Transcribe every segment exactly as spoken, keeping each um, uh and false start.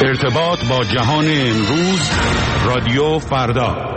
ارتباط با جهان امروز، رادیو فردا.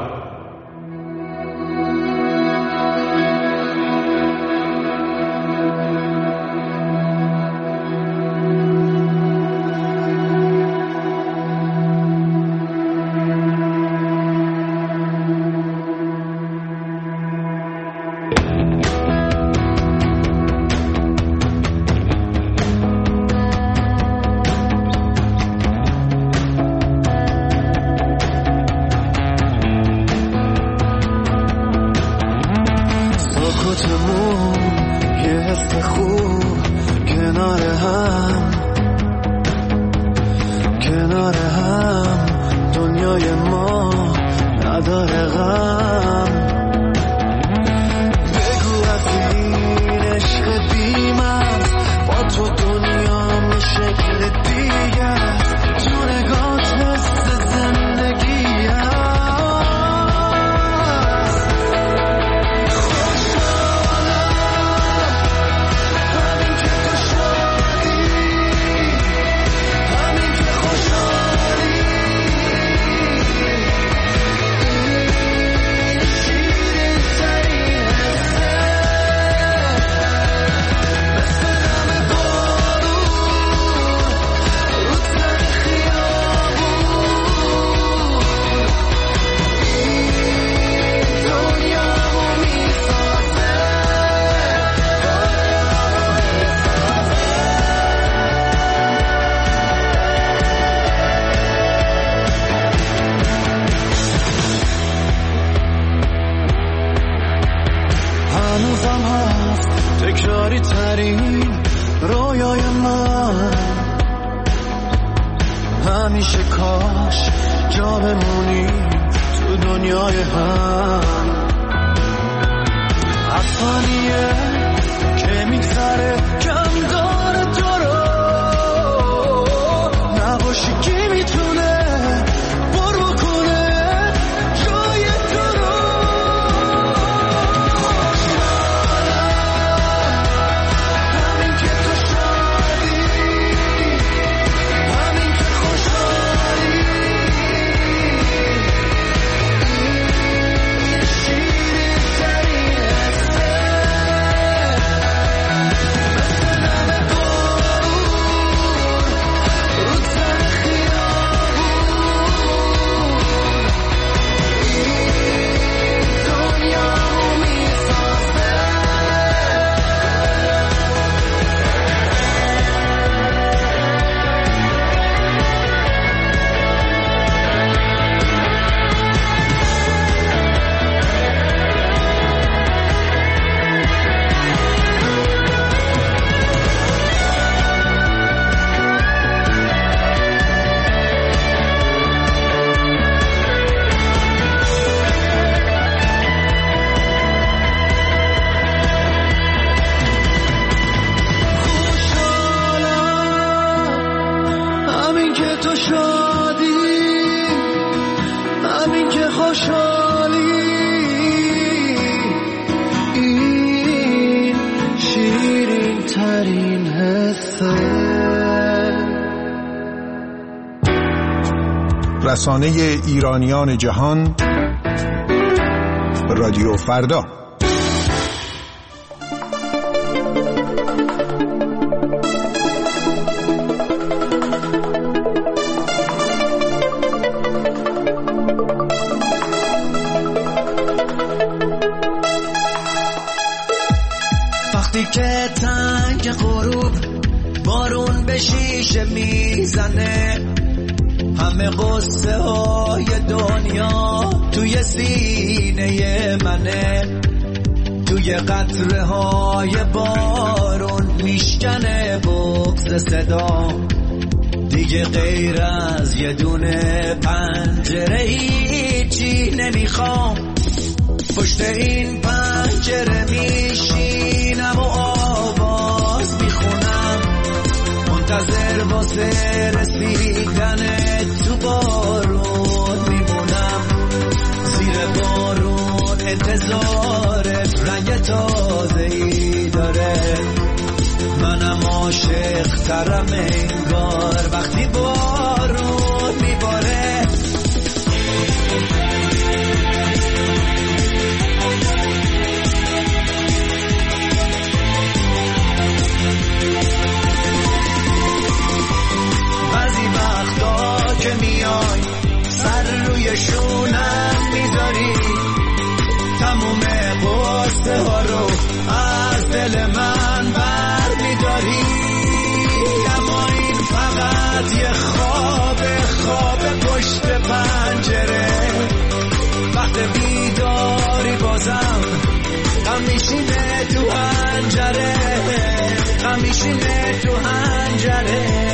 همیشه کاش جا بمونی تو دنیای هم. افغانیه که میگذره کم داره تو رو، نباشی کی میتونه پر بکنه جای تو رو. همین که تو شادی، همین که خوشحالی، شیرین ترین حسه، مثل نم بارون رو تن خیابون. این دنیامو میسازه. همین که تو شادی، همین که خوشحالی، این شیرین ترین حسه. رسانه ایرانیان جهان، رادیو فردا. وقتی که تنگ غروب بارون به شیشه میزنه، همه قصه های دنیا توی سینه منه، توی قطره های بارون میشکنه بغض صدا. دیگه غیر از یه دونه پنجره هیچی نمیخوام، پشت این پنجره میشینم و آواز میخونم، منتظر واسه رسیدن تو بارون میمونم. زیر بارون انتظار رنگ تازه‌ای داره، منم عاشق ترم انگار وقتی بارون هم میشینه تو حنجره.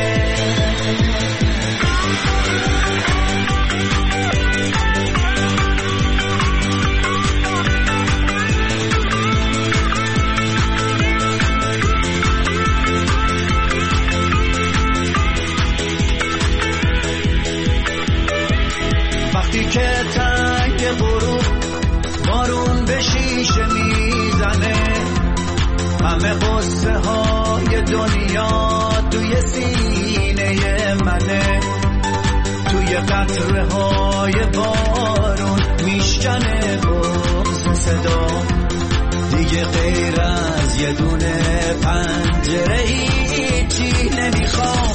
وقتی که تنگ غروب بارون به شیشه میزنه، همه قصه های دنیا توی سینه منه، توی قطره های بارون میشکنه بغض صدا، دیگه غیر از یه دونه پنجره هیچی نمیخوام.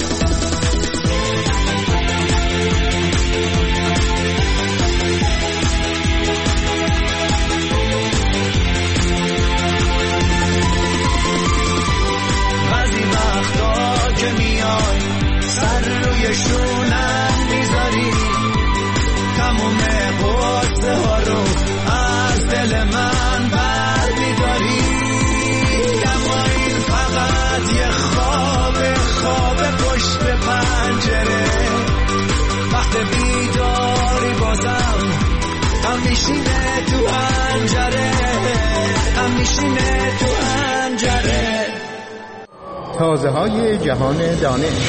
که میای سر روی شونم میذاری، تموم قصه ها رو از دل من بر میداری، اما این فقط یه خواب خواب پشت پنجره. وقت بیداری بازم هم میشینه تو حنجره، هم میشینه تو حنجره. تازه های جهان دانش.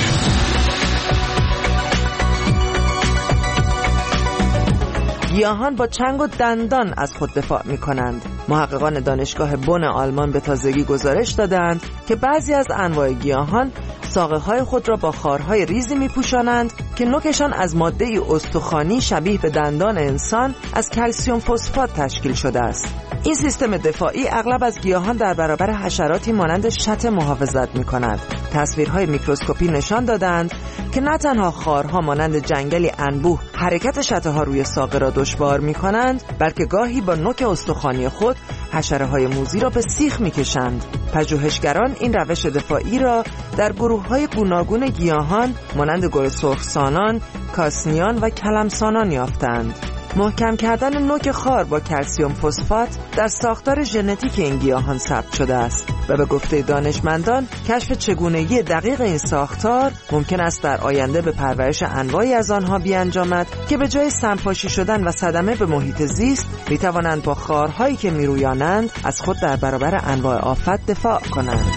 گیاهان با چنگ و دندان از خود دفاع می کنند. محققان دانشگاه بن آلمان به تازگی گزارش دادند که بعضی از انواع گیاهان ساقه‌های خود را با خارهای ریزی می‌پوشانند که نوکشان از ماده‌ای استخوانی شبیه به دندان انسان از کلسیم فسفات تشکیل شده است. این سیستم دفاعی اغلب از گیاهان در برابر حشراتی مانند شت محافظت می‌کند. تصویرهای میکروسکوپی نشان دادند که نه تنها خارها مانند جنگلی انبوه حرکت شته‌ها روی ساقه را دشوار می‌کنند، بلکه گاهی با نوک استخوانی خود حشره‌های موذی را به سیخ می‌کشند. پژوهشگران این روش دفاعی را در گروه‌های گوناگون گیاهان مانند گل سرخسانان، کاسنیان و کلمسانان یافتند. محکم کردن نوک خار با کلسیم فسفات در ساختار ژنتیک این گیاهان ثبت شده است و به گفته دانشمندان کشف چگونگی دقیق این ساختار ممکن است در آینده به پرورش انواعی از آنها بیانجامد که به جای سمپاشی شدن و صدمه به محیط زیست می توانند با خارهایی که می رویانند از خود در برابر انواع آفت دفاع کنند.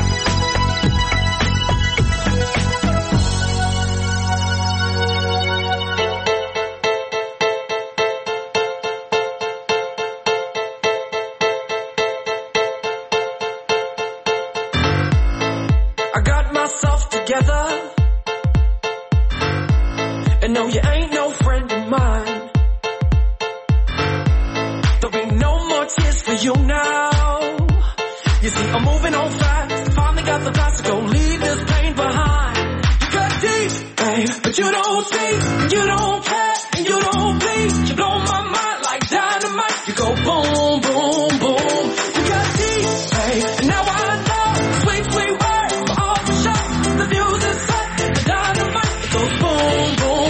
And no, you ain't no friend of mine. There'll be no more tears for you now. You see, I'm moving on fast. Finally got the past to go, leave this pain behind. You cut deep, babe, but you don't see, you don't care, and you don't bleed. You blow my mind like dynamite. You go boom, boom, boom. You cut deep, babe, and now I know. Sweet, sweet words, but all the shots, the views is set. The dynamite, it goes boom, boom.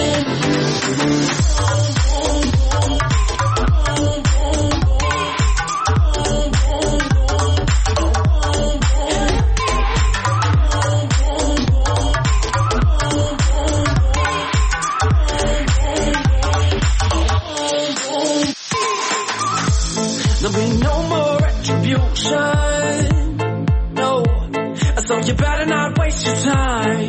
There'll be no more retribution. No, so you better not waste your time.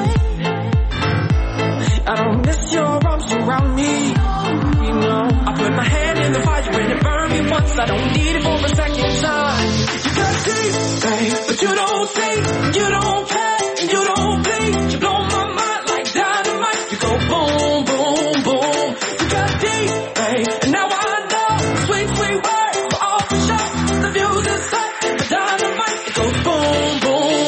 I don't miss your arms around me. You know, I put my hand in the fire when it burned me once. I don't need it for a second time. You got deep, babe, but you don't see, you don't care, and you don't bleed. You blow my mind like dynamite. You go boom, boom, boom. You got deep, babe, and now I know. Sweet, sweet words for all the shots. The views is set. The dynamite, it goes boom, boom.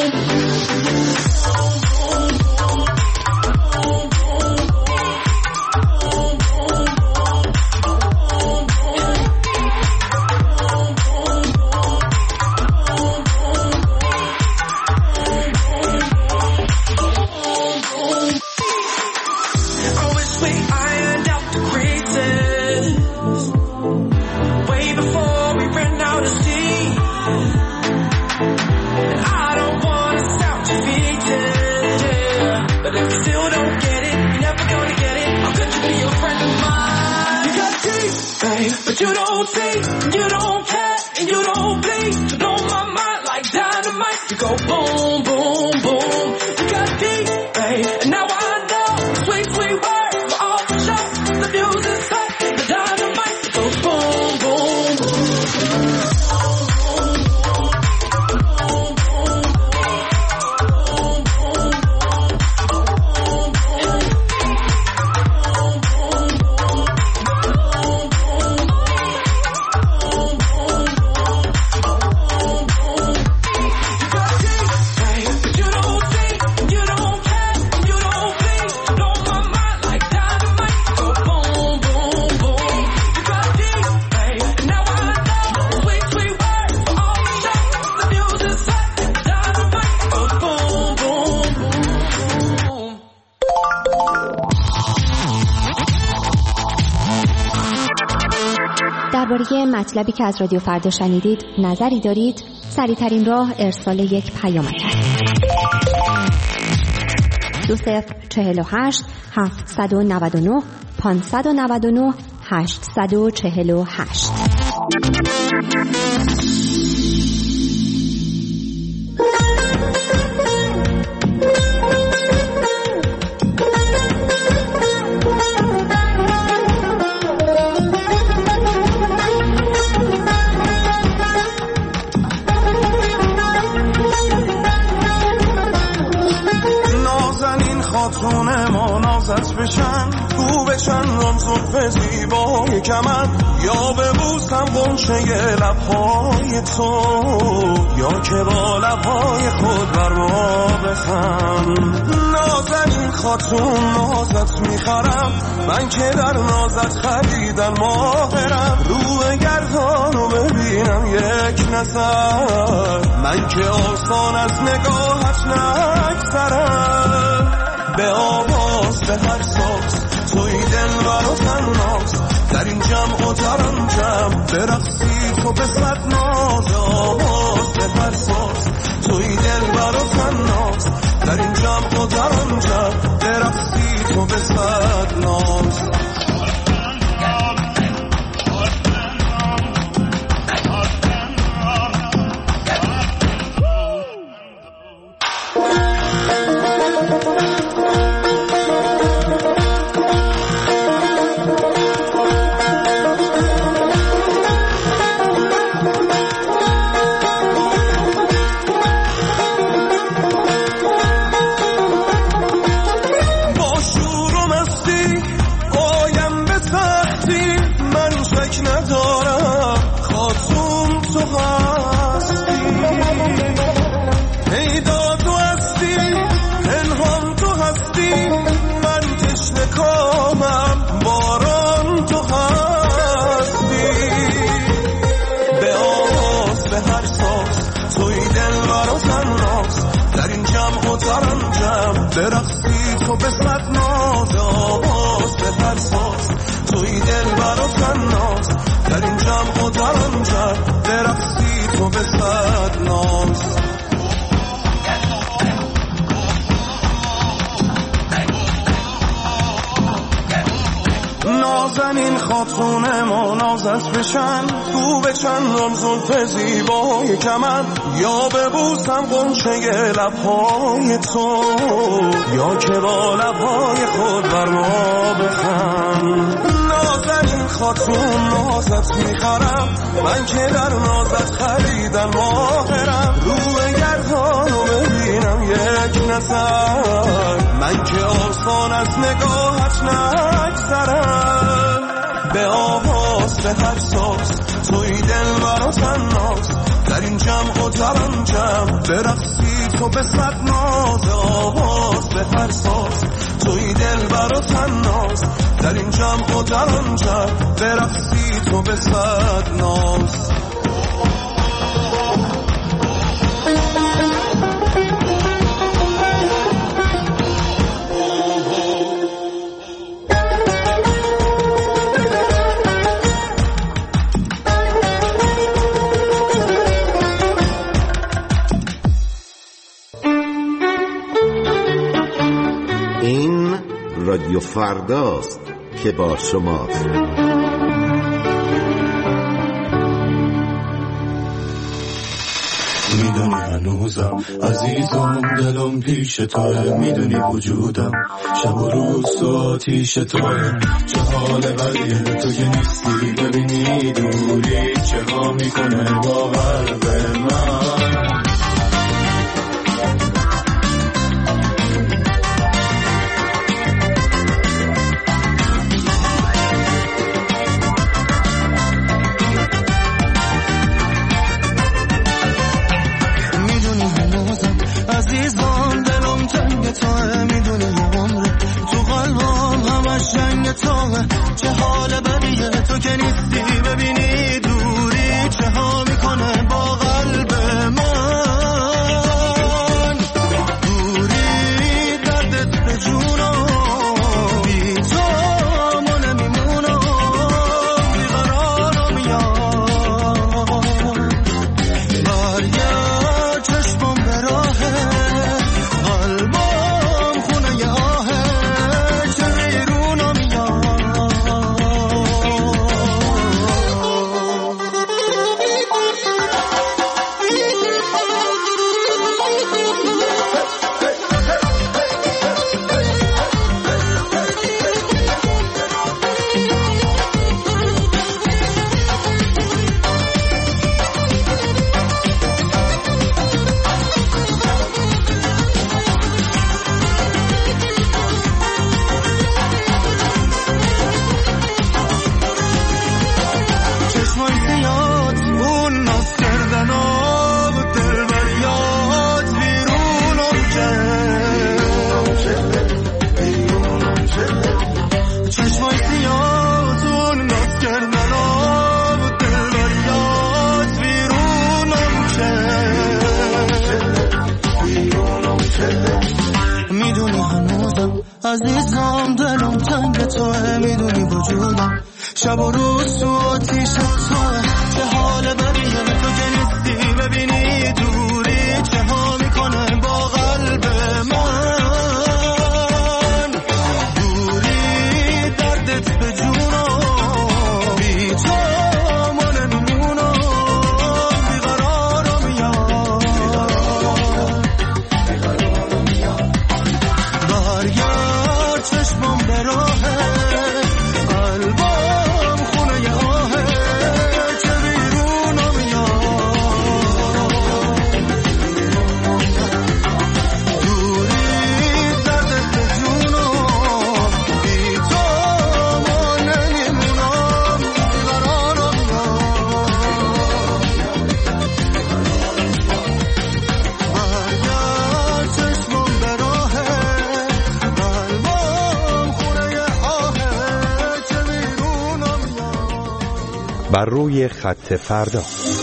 babe, but you don't see, you don't care, and you don't bleed. You blow my mind like dynamite. You go boom, boom, boom. You got deep, babe, and now I know. Sweet, sweet words for all the show. The music's hot, the dynamite. You go boom, boom, boom. درباره مطلبی که از رادیو فردا شنیدید نظری دارید؟ سریع‌ترین راه ارسال یک پیامک است. دو صفر چهل و هشت هفتصد و نود و نه پانصد و نود و نه هشتصد و چهل و هشت. خاتون ما نازت بشن تو بشن رام زلف زیبای کمن یا ببوسم غنچه لبهای تو یا که با لبهای خود بر ما بخند. نازنین خاتون نازت میخرم من که در نازت خریدن ماهرم. روی گردانو ببینم یک نظر من که آسان از نگاهت نگذرم. به آواز به هر ساز توی دل برا تناز در این جمع و در آن جمع برقصی تو به صد ناز. آواز به هر ساز توی دل برا تناز در این جمع و در آن جمع برقصی تو به صد ناز. برقصی تو به صد ناز. آواز به هر ساز توی دل برا تناز در این جمع و در آن جمع برقصی تو به صد ناز. نازنین خاتون ما نازت بشن تو بچن رام زلف زیبای کمن یا ببوسم غنچه لبهای تو یا که با لبهای خود بر ما بخند. نازنین خاتون نازت میخرم من که در نازت خریدن ماهرم. روی گردانو ببینم یک نظر من که آسان از نگاهت نگذرم. به آواز به هر ساز توی دل برا تناز در این جمع و در آن جمع برقصی تو به صد ناز. آواز به هر ساز توی دل برا تناز در این جمع و در آن جمع برقصی تو به صد ناز. رادیو فرداست که با شماست. هنوزم عزیزم دلم پیش توه میدونی وجودم شب و روز تو آتیش توه چه حال بقیه تو که نیستی ببینی دوری چه ها میکنه با قلب من عزیزم دلم تنگ توه میدونی عمره تو قلبم همش جنگ توه چه حال بقیه تو که نیستی ببینی دوری چه ها میکنه با قلب من دوری دردت به جونم بی تو ما نمیمونم بیقرارم یاد برگرد چشمم به راه عزیزم دلم تنگ توه میدونی وجودم شب و روز تو آتیش توه چه حال بقیه تو که نیستی ببینی دوری چه ها میکنه با قلب من دوری دردت به جونم بی تو ما نمیمونم بیقرارم یاد برگرد چشمم به راه قلبم خونه آهه چه بیرونم یاد دوری دردت به جونم بی تو ما نمیمونم بیقرارم یاد برگرد چشمم به راه بر روی خط فردا.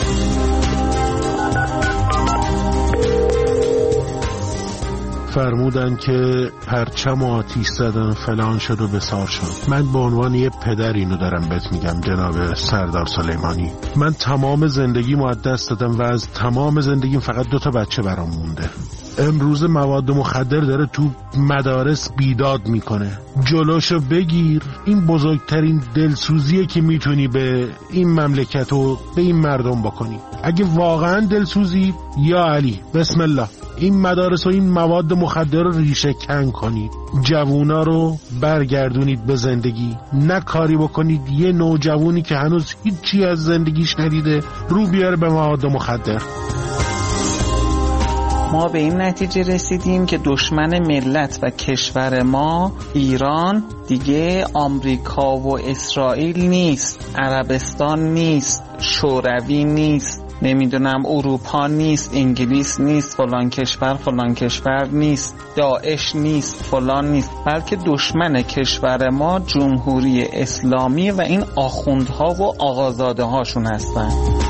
فرمودن که پرچم آتیش زدن فلان شد و بسار شد. من به عنوان یه پدر اینو دارم بهت میگم جناب سردار سلیمانی. من تمام زندگیمو از دست دادم و از تمام زندگیم فقط دو تا بچه برام مونده. امروز مواد مخدر داره تو مدارس بیداد میکنه. جلوشو بگیر. این بزرگترین دلسوزیه که میتونی به این مملکت و به این مردم بکنی. اگه واقعا دلسوزی یا علی بسم الله این مدارس و این مواد مخدر رو ریشه کن کنید. جوونا رو برگردونید به زندگی. نه کاری بکنید یه نوجوانی که هنوز هیچی از زندگیش ندیده رو بیاره به مواد مخدر. ما به این نتیجه رسیدیم که دشمن ملت و کشور ما ایران دیگه آمریکا و اسرائیل نیست، عربستان نیست، شوروی نیست، نمیدونم اروپا نیست، انگلیس نیست، فلان کشور فلان کشور نیست، داعش نیست، فلان نیست، بلکه دشمن کشور ما جمهوری اسلامی و این آخوندها و آقازاده هاشون هستن.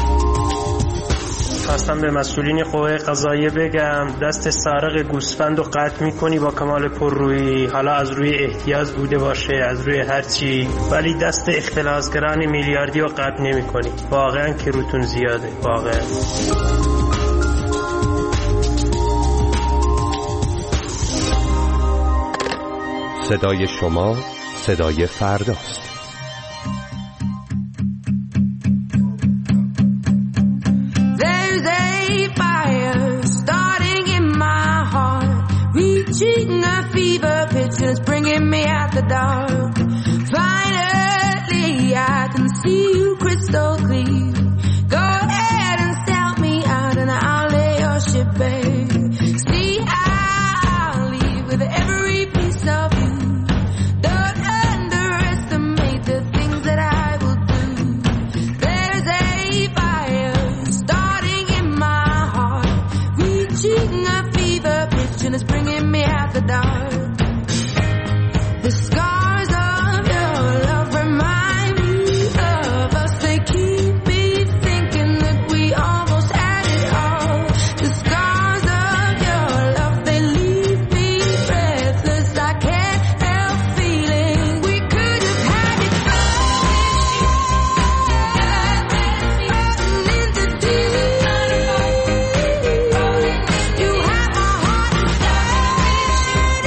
خواستم به مسئولین قوه قضاییه بگم دست سارق گوسفند رو قطع میکنی با کمال پررویی، حالا از روی احتیاج بوده باشه از روی هر چی، ولی دست اختلاسگران میلیاردی رو قطع نمیکنی. واقعا که روتون زیاده واقعا. صدای شما صدای فرداست. after dark. Finally I can see you crystal clear. Go ahead and sell me out and I'll lay your ship bare. See, I'll leave with every piece of you. Don't underestimate the things that I will do. There's a fire starting in my heart, reaching a fever pitch and it's bringing me out the dark. The scars of your love remind me of us. They keep me thinking that we almost had it all. The scars of your love, they leave me breathless. I can't help feeling we could have had it all. In the deep, you have my heart inside.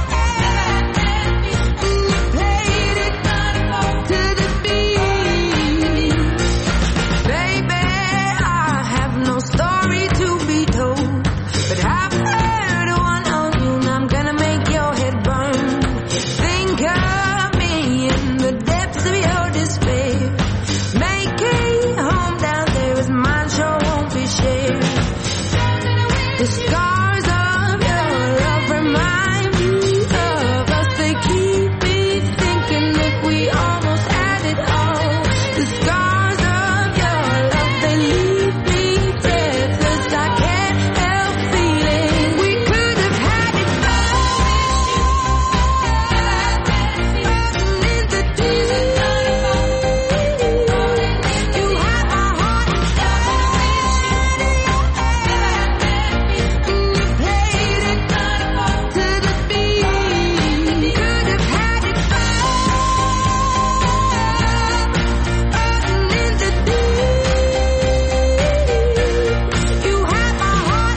You played it to the beat. Baby, I have no story to be told, but I've heard one of you and I'm gonna make your head burn. Think of me in the depths of your despair. Make a home down there as mine sure won't be shared. The scars of your love remind me of us. They keep me thinking that we almost had it all. The scars of your love, they leave me breathless. I can't help feeling we could have had it all. In the deep, you have my heart inside. You played it to the beat. Could have had it all. In the deep, you have my heart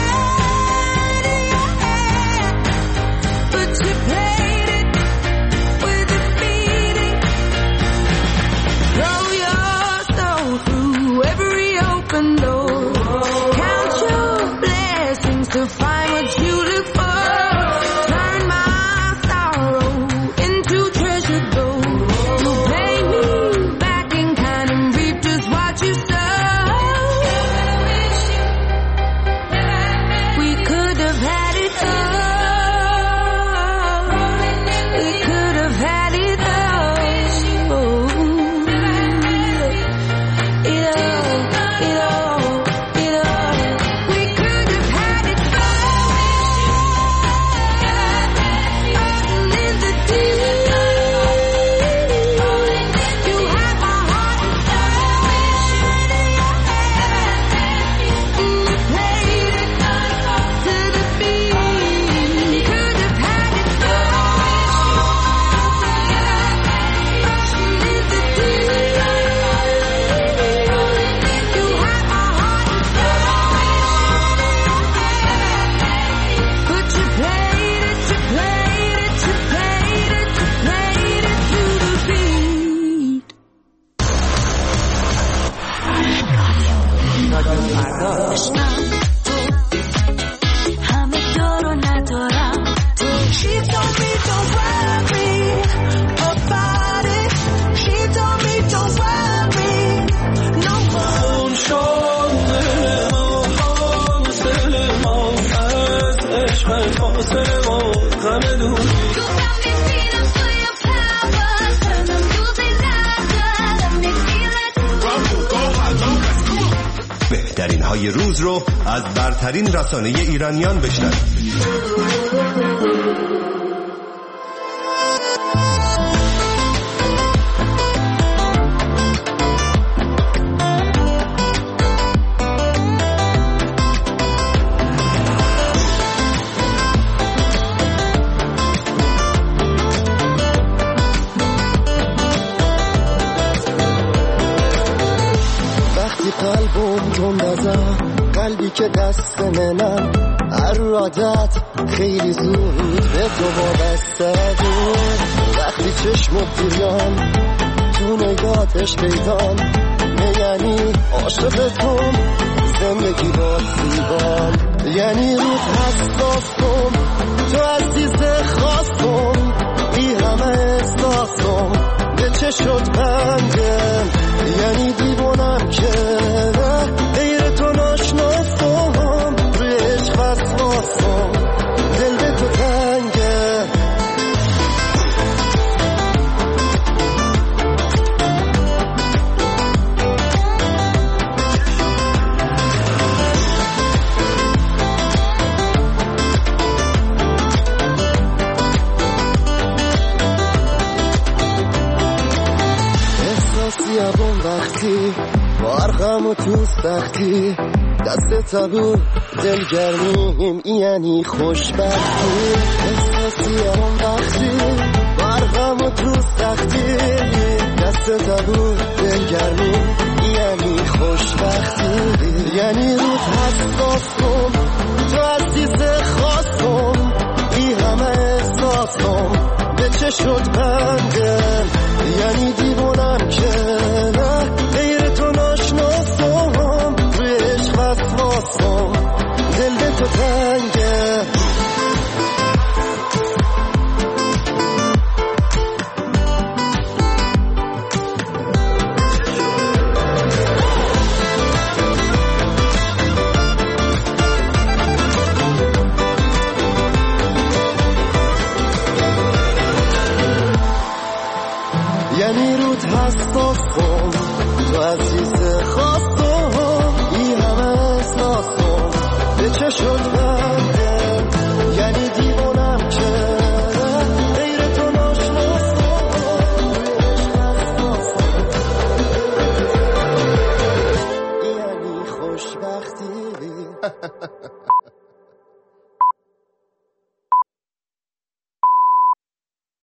inside. But you played it with a beating. Throw your soul through every open door. Count your blessings to find what you look for. Turn my sorrow into treasure gold. You pay me back in kind and reap just what you sow. We could have had it all. We could have had it all. It all, it all, it all. We could have had it all. In the deep, you have my heart inside. You played it to the beat. Could have had it all. In the deep, you have my heart inside. But you played it, you played it, you played it, you played it to the beat. همه دارو ندارم تو. She told me don't worry about it. She told me don't worry no more. بهترین های روز رو از برترین رسانه ایرانیان بشنوید. قلبم تند ازم، قلبی که دست منم، هر عادت خیلی زود به تو وابسته بود. وقتی چشمت دیدم تو نگاتش پیدام، یعنی عاشقتم، زندگی با زیبام، یعنی روت حساسم، تو عزیز خواستم، بی هم چه شد بندم یعنی دیوانم که نه غیر تو ناشناسم روی عشق وسواسم دل به تو تنگه احساسیم وقتی بارغم و تو سختی دست تبو دلگرمیم یعنی خوشبختی احساسیم وقتی بارغم و تو سختی دست تبو دلگرمیم یعنی خوشبختی یعنی رود حساسم تو عزیز خواستم بی همه احساسم به چه شد بندم یعنی دیوانم که نه غیر تو ناشناسم روی عشق وسواسم دل به تو تنگه یعنی رود حساسم تو عزیز خواست